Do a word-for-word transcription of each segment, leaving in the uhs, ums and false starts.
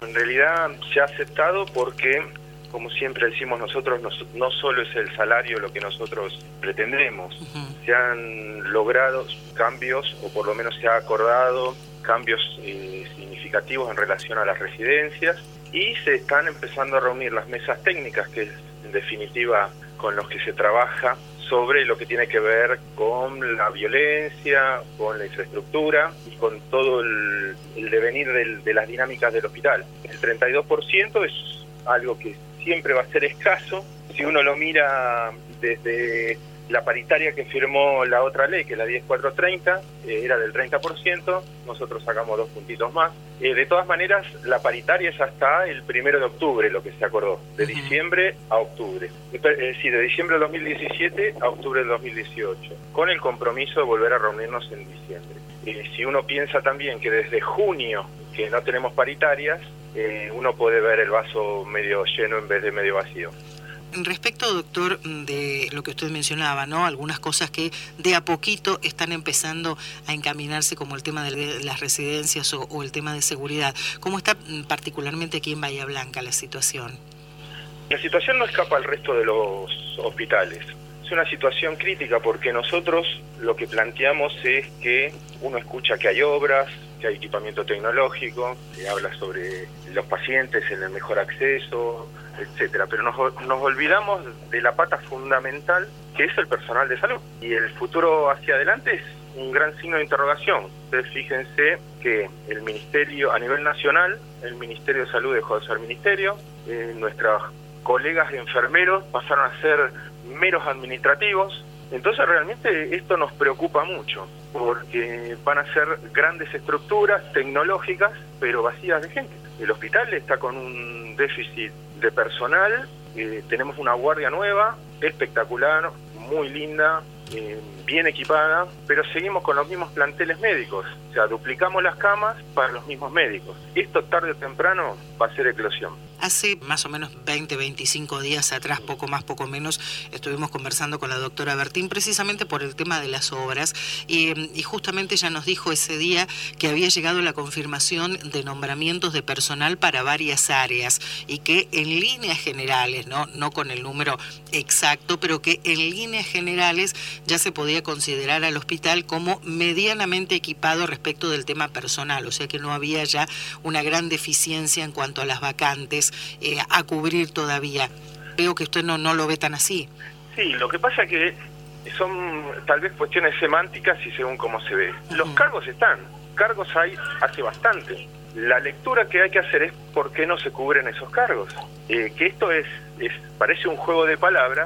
En realidad se ha aceptado porque, como siempre decimos nosotros, no, no solo es el salario lo que nosotros pretendemos. Uh-huh. Se han logrado cambios, o por lo menos se ha acordado cambios eh, significativos en relación a las residencias, y se están empezando a reunir las mesas técnicas, que es en definitiva con los que se trabaja sobre lo que tiene que ver con la violencia, con la infraestructura y con todo el, el devenir del, de las dinámicas del hospital. El treinta y dos por ciento es algo que siempre va a ser escaso. Si uno lo mira desde la paritaria que firmó la otra ley, que es la diez mil cuatrocientos treinta, eh, era del treinta por ciento, nosotros sacamos dos puntitos más. Eh, de todas maneras, la paritaria es hasta el primero de octubre lo que se acordó, de diciembre a octubre. Es decir, de diciembre del dos mil diecisiete a octubre del dos mil dieciocho, con el compromiso de volver a reunirnos en diciembre. Eh, si uno piensa también que desde junio, que no tenemos paritarias, eh, uno puede ver el vaso medio lleno en vez de medio vacío. Respecto, doctor, de lo que usted mencionaba, ¿no? Algunas cosas que de a poquito están empezando a encaminarse, como el tema de las residencias o, o el tema de seguridad. ¿Cómo está particularmente aquí en Bahía Blanca la situación? La situación no escapa al resto de los hospitales. Es una situación crítica porque nosotros lo que planteamos es que uno escucha que hay obras, que hay equipamiento tecnológico, que habla sobre los pacientes en el mejor acceso, etcétera, pero nos, nos olvidamos de la pata fundamental, que es el personal de salud. Y el futuro hacia adelante es un gran signo de interrogación. Ustedes fíjense que el Ministerio, a nivel nacional, el Ministerio de Salud dejó de ser ministerio, eh, nuestros colegas enfermeros pasaron a ser meros administrativos. Entonces realmente esto nos preocupa mucho, porque van a ser grandes estructuras tecnológicas, pero vacías de gente. El hospital está con un déficit de personal, eh, tenemos una guardia nueva, espectacular, muy linda, eh, bien equipada, pero seguimos con los mismos planteles médicos, o sea, duplicamos las camas para los mismos médicos. Esto tarde o temprano va a ser eclosión. Hace más o menos veinte, veinticinco días atrás, poco más, poco menos, estuvimos conversando con la doctora Bertín precisamente por el tema de las obras y, y justamente ella nos dijo ese día que había llegado la confirmación de nombramientos de personal para varias áreas y que en líneas generales, no, no con el número exacto, pero que en líneas generales ya se podía considerar al hospital como medianamente equipado respecto del tema personal, o sea que no había ya una gran deficiencia en cuanto a las vacantes Eh, a cubrir todavía. Veo que usted no, no lo ve tan así. Sí, lo que pasa es que son tal vez cuestiones semánticas y según cómo se ve. Uh-huh. Los cargos están, cargos hay hace bastante. La lectura que hay que hacer es por qué no se cubren esos cargos. Eh, que esto es, es parece un juego de palabras,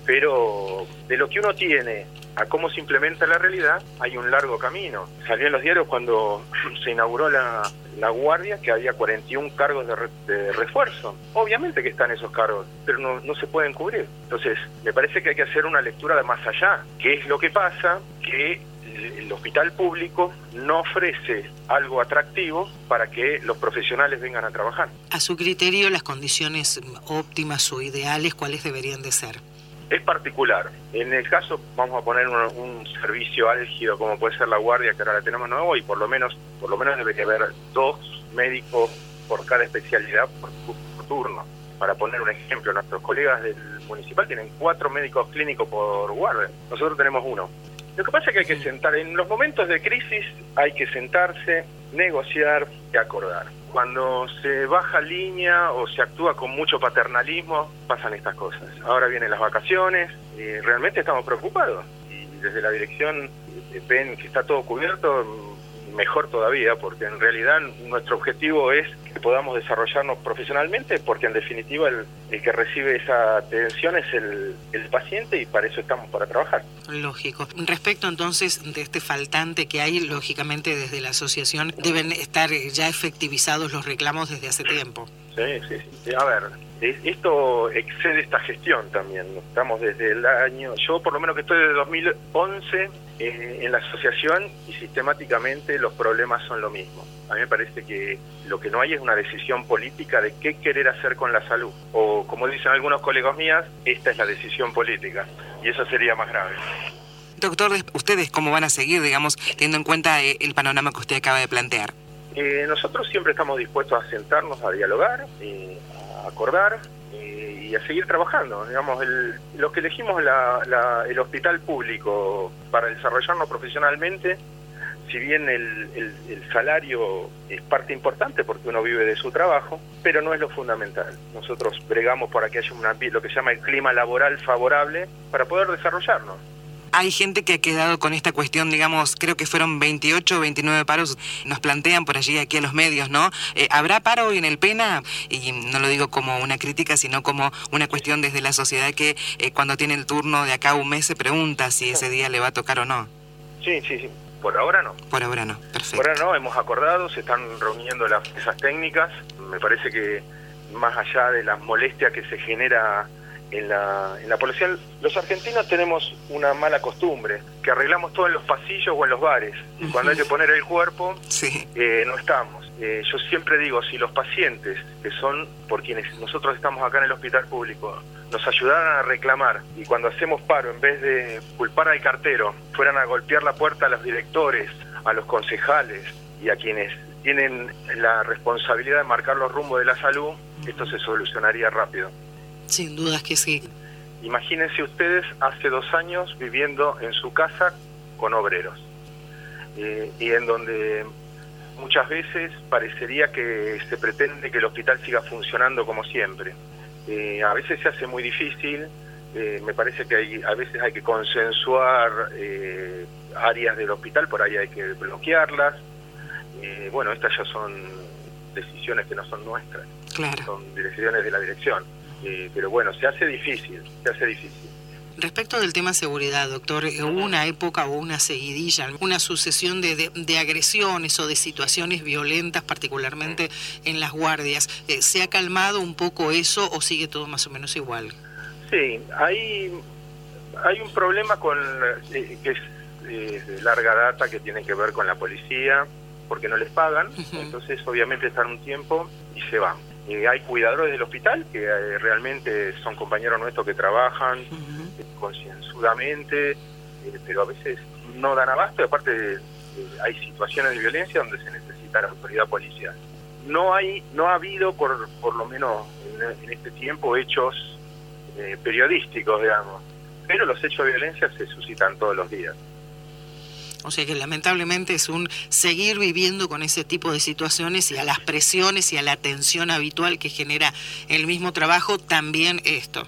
pero de lo que uno tiene a cómo se implementa la realidad hay un largo camino. Salió en los diarios cuando se inauguró la, la guardia que había cuarenta y uno cargos de, re, de refuerzo. Obviamente que están esos cargos, pero no, no se pueden cubrir. Entonces, me parece que hay que hacer una lectura de más allá. ¿Qué es lo que pasa? Que el hospital público no ofrece algo atractivo para que los profesionales vengan a trabajar. A su criterio, las condiciones óptimas o ideales, ¿cuáles deberían de ser? Es particular. En el caso, vamos a poner un, un servicio álgido como puede ser la guardia, que ahora la tenemos nuevo, y por lo menos por lo menos debería haber dos médicos por cada especialidad por, por turno. Para poner un ejemplo, nuestros colegas del municipal tienen cuatro médicos clínicos por guardia. Nosotros tenemos uno. Lo que pasa es que hay que sentar, en los momentos de crisis hay que sentarse, negociar y acordar. Cuando se baja línea o se actúa con mucho paternalismo, pasan estas cosas. Ahora vienen las vacaciones y realmente estamos preocupados. Y desde la dirección ven que está todo cubierto, mejor todavía, porque en realidad nuestro objetivo es que podamos desarrollarnos profesionalmente, porque en definitiva el, el que recibe esa atención es el, el paciente y para eso estamos, para trabajar. Lógico. Respecto entonces de este faltante que hay, lógicamente desde la asociación deben estar ya efectivizados los reclamos desde hace tiempo. Sí, sí, sí. A ver, esto excede esta gestión también. Estamos desde el año, yo por lo menos que estoy desde dos mil once eh, en la asociación y sistemáticamente los problemas son lo mismo. A mí me parece que lo que no hay es una decisión política de qué querer hacer con la salud. O como dicen algunos colegas mías, esta es la decisión política y eso sería más grave. Doctor, ¿ustedes cómo van a seguir, digamos, teniendo en cuenta el panorama que usted acaba de plantear? Eh, nosotros siempre estamos dispuestos a sentarnos, a dialogar, eh, a acordar eh, y a seguir trabajando. Digamos, el, los que elegimos la, la, el hospital público para desarrollarnos profesionalmente, si bien el, el, el salario es parte importante porque uno vive de su trabajo, pero no es lo fundamental. Nosotros bregamos para que haya una, lo que se llama el clima laboral favorable para poder desarrollarnos. Hay gente que ha quedado con esta cuestión, digamos, creo que fueron veintiocho o veintinueve paros, nos plantean por allí aquí a los medios, ¿no? Eh, ¿Habrá paro hoy en el Pena? Y no lo digo como una crítica, sino como una cuestión desde la sociedad que eh, cuando tiene el turno de acá a un mes se pregunta si ese día le va a tocar o no. Sí, sí, sí. Por ahora no. Por ahora no, perfecto. Por ahora no, hemos acordado, se están reuniendo las mesas técnicas. Me parece que más allá de las molestias que se genera en la, en la población, los argentinos tenemos una mala costumbre, que arreglamos todo en los pasillos o en los bares. Y cuando hay que poner el cuerpo, sí. eh, no estamos. Eh, yo siempre digo, si los pacientes, que son por quienes nosotros estamos acá en el hospital público, nos ayudaran a reclamar, y cuando hacemos paro, en vez de culpar al cartero, fueran a golpear la puerta a los directores, a los concejales y a quienes tienen la responsabilidad de marcar los rumbos de la salud, esto se solucionaría rápido. Sin dudas que sí. Imagínense ustedes hace dos años viviendo en su casa con obreros, eh, y en donde muchas veces parecería que se pretende que el hospital siga funcionando como siempre. Eh, a veces se hace muy difícil, eh, me parece que hay, a veces hay que consensuar eh, áreas del hospital, por ahí hay que bloquearlas. Eh, bueno, estas ya son decisiones que no son nuestras, claro. Son decisiones de la dirección. Eh, pero bueno, se hace difícil, se hace difícil. Respecto del tema seguridad, doctor, ¿hubo una época o una seguidilla, una sucesión de, de, de agresiones o de situaciones violentas, particularmente en las guardias? Eh, ¿Se ha calmado un poco eso o sigue todo más o menos igual? Sí, hay, hay un problema con eh, que es eh, de larga data, que tiene que ver con la policía, porque no les pagan, uh-huh. Entonces obviamente están un tiempo y se van. Eh, hay cuidadores del hospital que eh, realmente son compañeros nuestros que trabajan uh-huh. eh, concienzudamente, eh, pero a veces no dan abasto, y aparte eh, hay situaciones de violencia donde se necesita la autoridad policial. No hay, no ha habido, por, por lo menos en, en este tiempo, hechos eh, periodísticos, digamos, pero los hechos de violencia se suscitan todos los días. O sea que lamentablemente es un seguir viviendo con ese tipo de situaciones, y a las presiones y a la tensión habitual que genera el mismo trabajo también esto.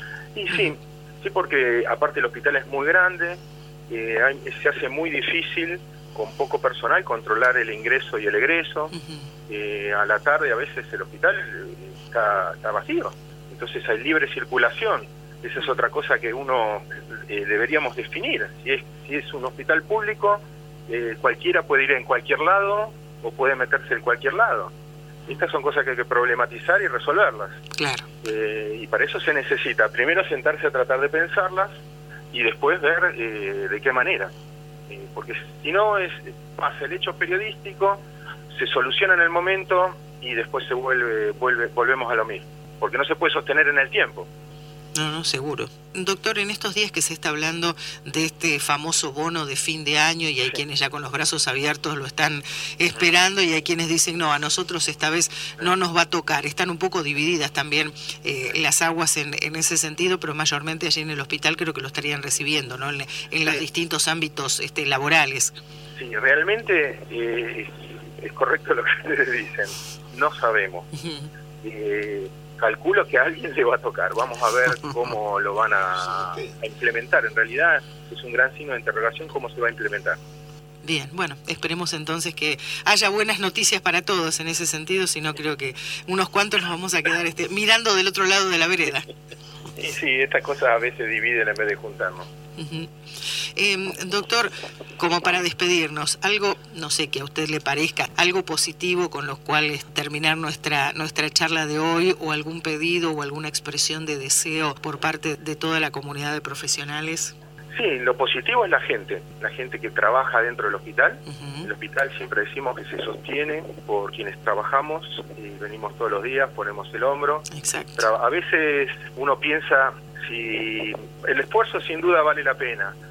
Y sí, sí, porque aparte el hospital es muy grande, eh, hay, se hace muy difícil con poco personal controlar el ingreso y el egreso. Uh-huh. eh, a la tarde a veces el hospital está, está vacío, entonces hay libre circulación. Esa es otra cosa que uno eh, deberíamos definir. Si es, si es un hospital público, eh, cualquiera puede ir en cualquier lado o puede meterse en cualquier lado. Estas son cosas que hay que problematizar y resolverlas. Claro. Eh, y para eso se necesita primero sentarse a tratar de pensarlas y después ver eh, de qué manera. Eh, porque si no, es pasa el hecho periodístico, se soluciona en el momento y después se vuelve, vuelve volvemos a lo mismo. Porque no se puede sostener en el tiempo. No, no, seguro. Doctor, en estos días que se está hablando de este famoso bono de fin de año, y hay sí. quienes ya con los brazos abiertos lo están esperando, y hay quienes dicen, no, a nosotros esta vez no nos va a tocar. Están un poco divididas también eh, las aguas en, en ese sentido, pero mayormente allí en el hospital creo que lo estarían recibiendo, ¿no? En, en sí. los distintos ámbitos este, laborales. Sí, realmente eh, es correcto lo que ustedes dicen. No sabemos. Uh-huh. eh, Calculo que a alguien le va a tocar. Vamos a ver cómo lo van a, a implementar. En realidad es un gran signo de interrogación cómo se va a implementar. Bien, bueno, esperemos entonces que haya buenas noticias para todos en ese sentido, si no creo que unos cuantos nos vamos a quedar este, mirando del otro lado de la vereda. Y sí, estas cosas a veces dividen en vez de juntarnos. Uh-huh. Eh, doctor, como para despedirnos, algo, no sé, que a usted le parezca, algo positivo con lo cual terminar nuestra, nuestra charla de hoy, o algún pedido o alguna expresión de deseo por parte de toda la comunidad de profesionales. Sí, lo positivo es la gente, la gente que trabaja dentro del hospital. Uh-huh. El hospital siempre decimos que se sostiene por quienes trabajamos y venimos todos los días, ponemos el hombro. Exacto. A veces uno piensa si el esfuerzo sin duda vale la pena,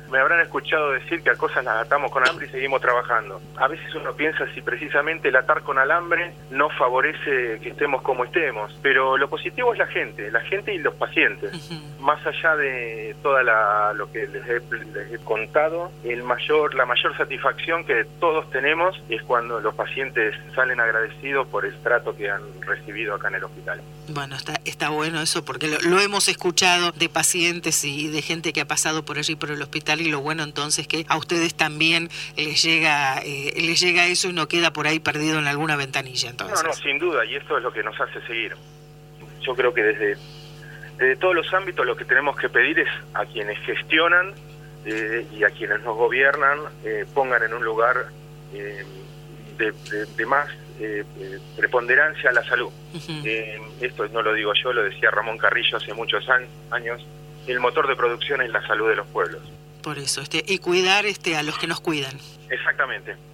me habrán escuchado decir que a cosas las atamos con alambre y seguimos trabajando. A veces uno piensa si precisamente el atar con alambre no favorece que estemos como estemos, pero lo positivo es la gente, la gente y los pacientes. Uh-huh. Más allá de toda la, lo que les he, les he contado, el mayor, la mayor satisfacción que todos tenemos es cuando los pacientes salen agradecidos por el trato que han recibido acá en el hospital. Bueno, está, está bueno eso porque lo, lo hemos escuchado de pacientes y de gente que ha pasado por allí por el hospital, y lo bueno entonces que a ustedes también les llega eh, les llega eso y no queda por ahí perdido en alguna ventanilla. Entonces. No, no, sin duda, y esto es lo que nos hace seguir. Yo creo que desde, desde todos los ámbitos lo que tenemos que pedir es a quienes gestionan eh, y a quienes nos gobiernan eh, pongan en un lugar eh, de, de, de más eh, eh, preponderancia a la salud. Uh-huh. Eh, esto no lo digo yo, lo decía Ramón Carrillo hace muchos años, el motor de producción es la salud de los pueblos. Por eso, este, y cuidar este a los que nos cuidan. Exactamente.